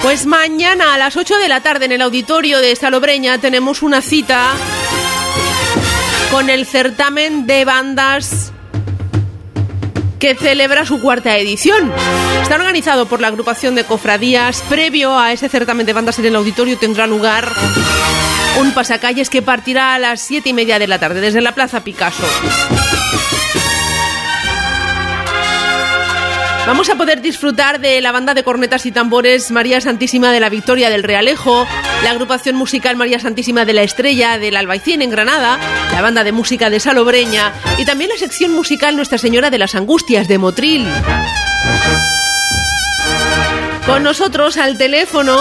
Pues mañana a las 8 de la tarde en el auditorio de Salobreña tenemos una cita con el certamen de bandas que celebra su cuarta edición. Está organizado por la agrupación de cofradías. Previo a ese certamen de bandas en el auditorio tendrá lugar un pasacalles que partirá a las 7:30 de la tarde desde la Plaza Picasso. Vamos a poder disfrutar de la banda de cornetas y tambores María Santísima de la Victoria del Realejo, la agrupación musical María Santísima de la Estrella del Albaicín en Granada, la banda de música de Salobreña y también la sección musical Nuestra Señora de las Angustias de Motril. Con nosotros al teléfono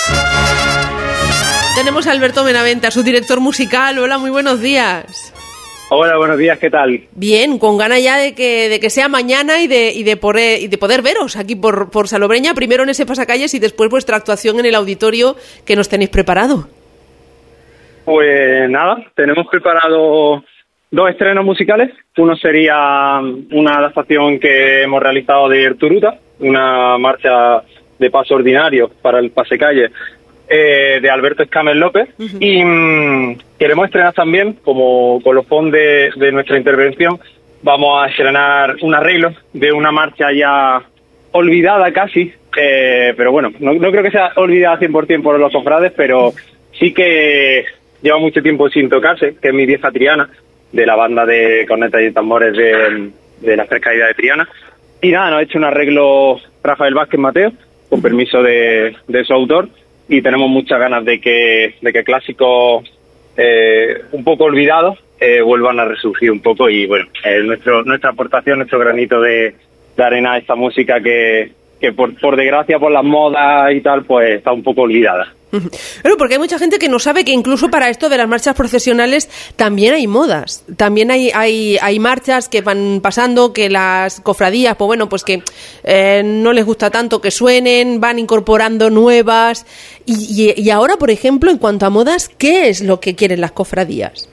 tenemos a Alberto Benavente, su director musical. Hola, muy buenos días. Hola, buenos días, ¿qué tal? Bien, con ganas ya de que sea mañana y de poder veros aquí por Salobreña, primero en ese pasacalles y después vuestra actuación en el auditorio que nos tenéis preparado. Pues nada, tenemos preparado 2 estrenos musicales. Uno sería una adaptación que hemos realizado de Erturuta, una marcha de paso ordinario para el pasacalles de Alberto Escamel López. Uh-huh. Y queremos estrenar también, como colofón de nuestra intervención, vamos a estrenar un arreglo de una marcha ya olvidada casi, pero bueno, no creo que sea olvidada 100% por los cofrades, pero sí que lleva mucho tiempo sin tocarse, que es Mi Vieja Triana, de la banda de cornetas y tambores de la Frescaída de Triana. Y nada, nos ha hecho un arreglo Rafael Vázquez Mateo, con permiso de su autor, y tenemos muchas ganas de que clásicos un poco olvidados vuelvan a resurgir un poco y bueno, nuestra aportación, nuestro granito de arena a esta música que por desgracia, por las modas y tal, pues está un poco olvidada. Pero porque hay mucha gente que no sabe que incluso para esto de las marchas procesionales también hay modas, también hay marchas que van pasando, que las cofradías, pues bueno, pues que no les gusta tanto que suenen, van incorporando nuevas y ahora, por ejemplo, en cuanto a modas, ¿qué es lo que quieren las cofradías?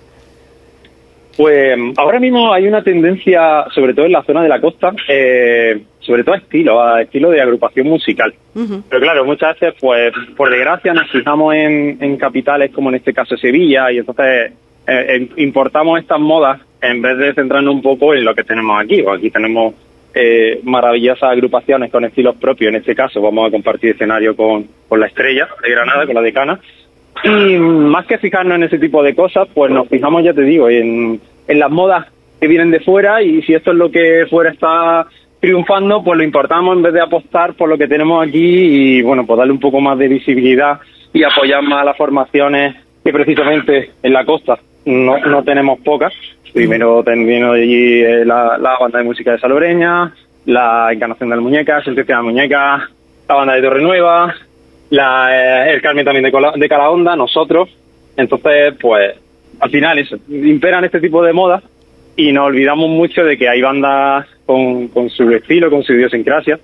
Pues ahora mismo hay una tendencia, sobre todo en la zona de la costa, sobre todo a estilo de agrupación musical. Uh-huh. Pero claro, muchas veces, pues por desgracia, nos fijamos en capitales como en este caso Sevilla y entonces importamos estas modas en vez de centrarnos un poco en lo que tenemos aquí. Aquí tenemos maravillosas agrupaciones con estilos propios. En este caso vamos a compartir escenario con La Estrella de Granada, con la Decana. Y más que fijarnos en ese tipo de cosas, pues nos fijamos, ya te digo, en las modas que vienen de fuera y si esto es lo que fuera está triunfando, pues lo importamos en vez de apostar por lo que tenemos aquí y, bueno, pues darle un poco más de visibilidad y apoyar más a las formaciones que precisamente en la costa no tenemos pocas. Primero teniendo allí la banda de música de Salobreña, la Encarnación de la Muñeca, Sentencia de la Muñeca, la banda de Torrenueva, el Carmen también de Calahonda, nosotros. Entonces, pues, al final eso, imperan este tipo de modas y nos olvidamos mucho de que hay bandas con su estilo, con su idiosincrasia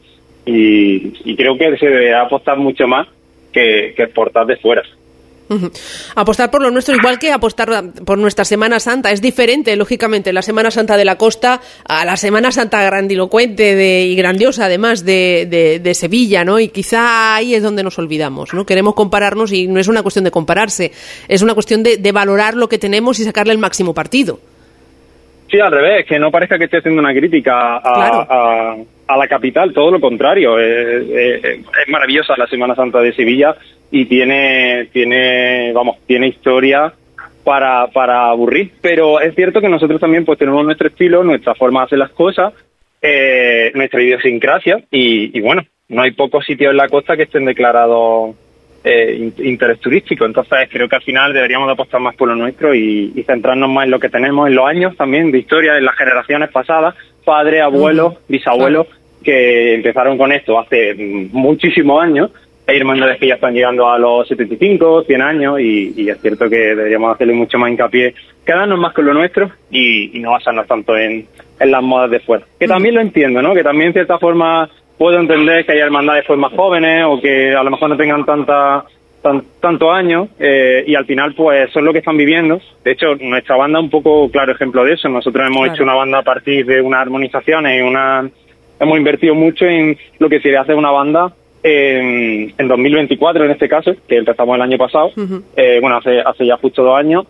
y creo que se debe apostar mucho más que exportar de fuera. Uh-huh. Apostar por lo nuestro, igual que apostar por nuestra Semana Santa. Es diferente, lógicamente, la Semana Santa de la costa a la Semana Santa grandilocuente y grandiosa, además, de Sevilla, ¿no? Y quizá ahí es donde nos olvidamos, ¿no? Queremos compararnos y no es una cuestión de compararse, es una cuestión de valorar lo que tenemos y sacarle el máximo partido. Sí, al revés, que no parezca que esté haciendo una crítica a la capital, todo lo contrario. Es maravillosa la Semana Santa de Sevilla y tiene historia para aburrir, pero es cierto que nosotros también pues tenemos nuestro estilo, nuestra forma de hacer las cosas, nuestra idiosincrasia y bueno, no hay pocos sitios en la costa que estén declarados interés turístico, entonces creo que al final deberíamos de apostar más por lo nuestro y centrarnos más en lo que tenemos, en los años también de historia, en las generaciones pasadas, padres, abuelos, bisabuelos, que empezaron con esto hace muchísimos años. Hay hermandades que ya están llegando a los 75, 100 años y es cierto que deberíamos hacerle mucho más hincapié, quedarnos más con lo nuestro y no basarnos tanto en las modas de fuera. Que también lo entiendo, ¿no? Que también en cierta forma puedo entender que haya hermandades pues más jóvenes o que a lo mejor no tengan tantos años y al final pues son lo que están viviendo. De hecho, nuestra banda es un poco claro ejemplo de eso. Nosotros hemos hecho una banda a partir de unas armonizaciones y hemos invertido mucho en lo que sería hacer una banda en 2024 en este caso, que empezamos el año pasado, hace ya justo 2 años,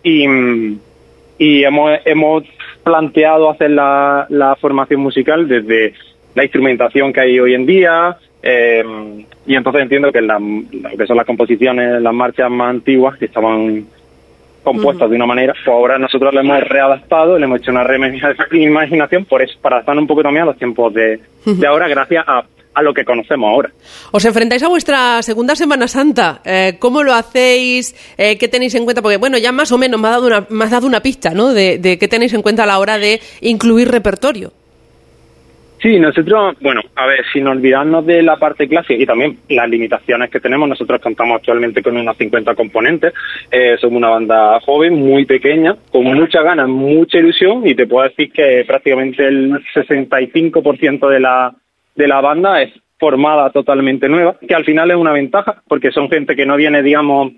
y hemos planteado hacer la formación musical desde la instrumentación que hay hoy en día, y entonces entiendo que lo que son las composiciones, las marchas más antiguas, que estaban compuestas de una manera, pues ahora nosotros le hemos readaptado, le hemos hecho una reimaginación para adaptar un poco también a los tiempos de ahora, gracias a lo que conocemos ahora. Os enfrentáis a vuestra segunda Semana Santa. ¿Cómo lo hacéis? ¿Qué tenéis en cuenta? Porque, bueno, ya más o menos me has dado una pista, ¿no? De qué tenéis en cuenta a la hora de incluir repertorio. Sí, nosotros, sin olvidarnos de la parte clásica y también las limitaciones que tenemos, nosotros contamos actualmente con unos 50 componentes, somos una banda joven, muy pequeña, con muchas ganas, mucha ilusión, y te puedo decir que prácticamente el 65% de la banda es formada totalmente nueva, que al final es una ventaja, porque son gente que no viene, digamos,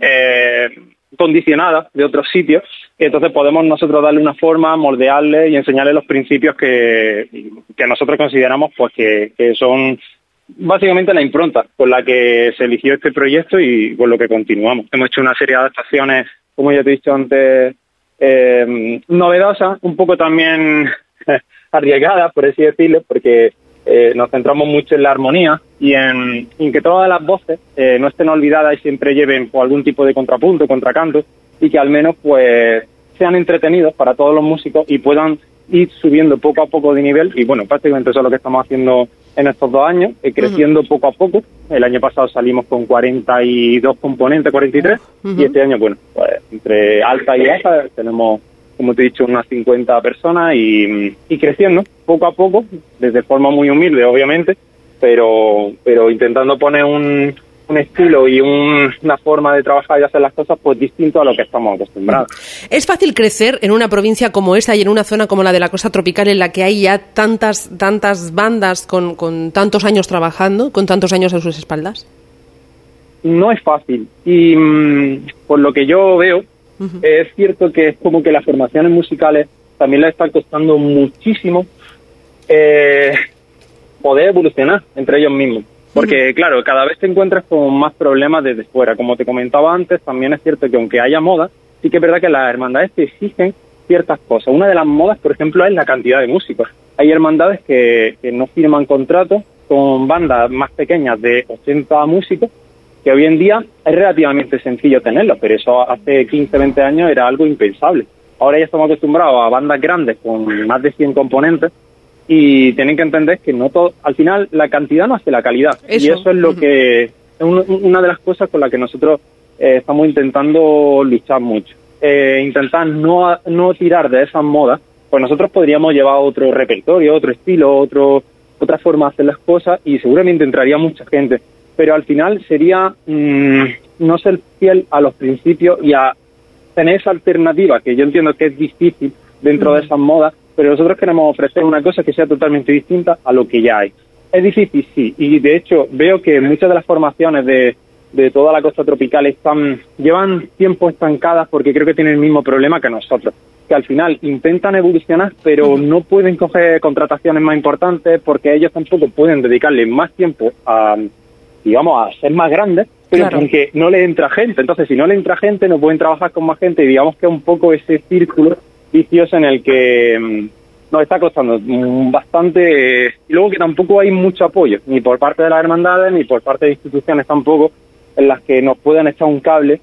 condicionada de otros sitios, y entonces podemos nosotros darle una forma, moldearle y enseñarle los principios que nosotros consideramos pues que son básicamente la impronta con la que se eligió este proyecto y con lo que continuamos. Hemos hecho una serie de adaptaciones, como ya te he dicho antes, novedosas, un poco también arriesgadas, por así decirlo, porque nos centramos mucho en la armonía y en que todas las voces no estén olvidadas y siempre lleven pues, algún tipo de contrapunto, contracanto, y que al menos pues sean entretenidos para todos los músicos y puedan ir subiendo poco a poco de nivel. Y bueno, prácticamente eso es lo que estamos haciendo en estos 2 años, creciendo poco a poco. El año pasado salimos con 42 componentes, 43, y este año, bueno, pues entre alta y baja tenemos, como te he dicho, unas 50 personas y creciendo poco a poco, desde forma muy humilde, obviamente, pero intentando poner un estilo y una forma de trabajar y hacer las cosas pues distinto a lo que estamos acostumbrados. ¿Es fácil crecer en una provincia como esta y en una zona como la de la costa tropical en la que hay ya tantas bandas con tantos años trabajando, con tantos años a sus espaldas? No es fácil y por lo que yo veo, es cierto que es como que las formaciones musicales también les está costando muchísimo poder evolucionar entre ellos mismos. Porque, claro, cada vez te encuentras con más problemas desde fuera. Como te comentaba antes, también es cierto que aunque haya moda, sí que es verdad que las hermandades te exigen ciertas cosas. Una de las modas, por ejemplo, es la cantidad de músicos. Hay hermandades que no firman contratos con bandas más pequeñas de 80 músicos, que hoy en día es relativamente sencillo tenerlos, pero eso hace 15, 20 años era algo impensable. Ahora ya estamos acostumbrados a bandas grandes con más de 100 componentes y tienen que entender que no todo, al final la cantidad no hace la calidad. Y eso es lo que es una de las cosas con las que nosotros estamos intentando luchar mucho. Intentar no tirar de esas modas, pues nosotros podríamos llevar otro repertorio, otro estilo, otra forma de hacer las cosas y seguramente entraría mucha gente. Pero al final sería no ser fiel a los principios y a tener esa alternativa, que yo entiendo que es difícil dentro de esas modas, pero nosotros queremos ofrecer una cosa que sea totalmente distinta a lo que ya hay. Es difícil, sí, y de hecho veo que muchas de las formaciones de toda la costa tropical llevan tiempo estancadas porque creo que tienen el mismo problema que nosotros, que al final intentan evolucionar, pero no pueden coger contrataciones más importantes porque ellos tampoco pueden dedicarle más tiempo a ser más grandes, pero porque no le entra gente. Entonces, si no le entra gente, no pueden trabajar con más gente y digamos que es un poco ese círculo vicioso en el que nos está costando bastante, y luego que tampoco hay mucho apoyo, ni por parte de las hermandades, ni por parte de instituciones tampoco, en las que nos puedan echar un cable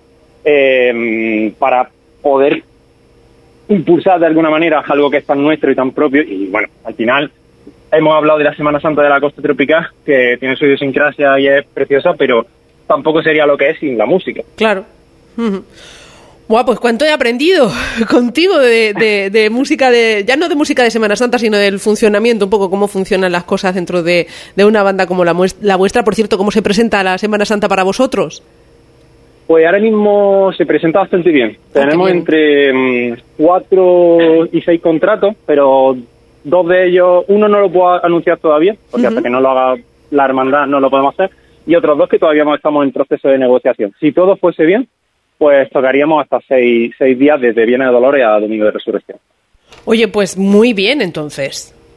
para poder impulsar de alguna manera algo que es tan nuestro y tan propio. Y bueno, al final hemos hablado de la Semana Santa de la costa tropical, que tiene su idiosincrasia y es preciosa, pero tampoco sería lo que es sin la música. Claro. Buah, pues cuánto he aprendido contigo de música, ya no de música de Semana Santa, sino del funcionamiento, un poco cómo funcionan las cosas dentro de una banda como la vuestra. Por cierto, ¿cómo se presenta la Semana Santa para vosotros? Pues ahora mismo se presenta bastante bien. Tenemos entre 4 y 6 contratos, pero 2 de ellos, uno no lo puedo anunciar todavía, porque hasta que no lo haga la hermandad no lo podemos hacer, y otros 2 que todavía estamos en proceso de negociación. Si todo fuese bien, pues tocaríamos hasta 6 días desde Viernes de Dolores a Domingo de Resurrección. Oye, pues muy bien entonces.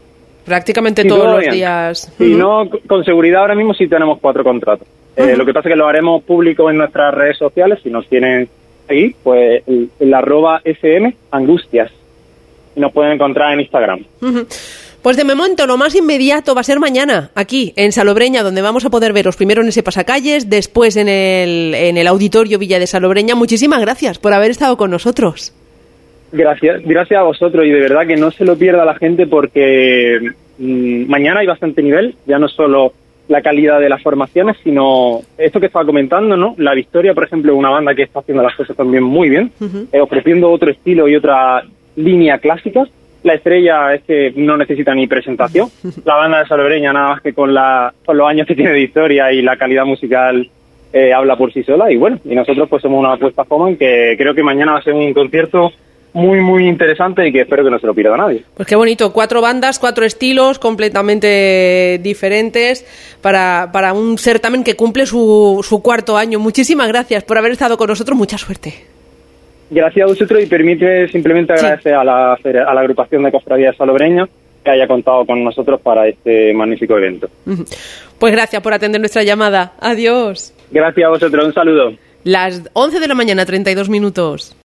prácticamente Sí, todos todo los bien. días. Si no, con seguridad ahora mismo sí tenemos 4 contratos. Lo que pasa es que lo haremos público en nuestras redes sociales. Si nos quieren seguir, pues el @SM Angustias. Y nos pueden encontrar en Instagram. Pues de momento lo más inmediato va a ser mañana, aquí en Salobreña, donde vamos a poder veros primero en ese pasacalles, después en el Auditorio Villa de Salobreña. Muchísimas gracias por haber estado con nosotros. Gracias a vosotros, y de verdad que no se lo pierda la gente, porque mañana hay bastante nivel, ya no solo la calidad de las formaciones, sino esto que estaba comentando, ¿no? La Victoria, por ejemplo, es una banda que está haciendo las cosas también muy bien, ofreciendo otro estilo y otra línea clásica. La Estrella es que no necesita ni presentación. La banda de Salobreña, nada más que con los años que tiene de historia y la calidad musical, habla por sí sola. Y bueno, y nosotros pues somos una apuesta joven, que creo que mañana va a ser un concierto muy, muy interesante y que espero que no se lo pierda nadie. Pues qué bonito, 4 bandas, 4 estilos completamente diferentes para un certamen que cumple su 4º año. Muchísimas gracias por haber estado con nosotros, mucha suerte. Gracias a vosotros, y permite simplemente agradecer a la agrupación de Cofradías Salobreña que haya contado con nosotros para este magnífico evento. Pues gracias por atender nuestra llamada. Adiós. Gracias a vosotros, un saludo. Las 11 de la mañana, 32 minutos.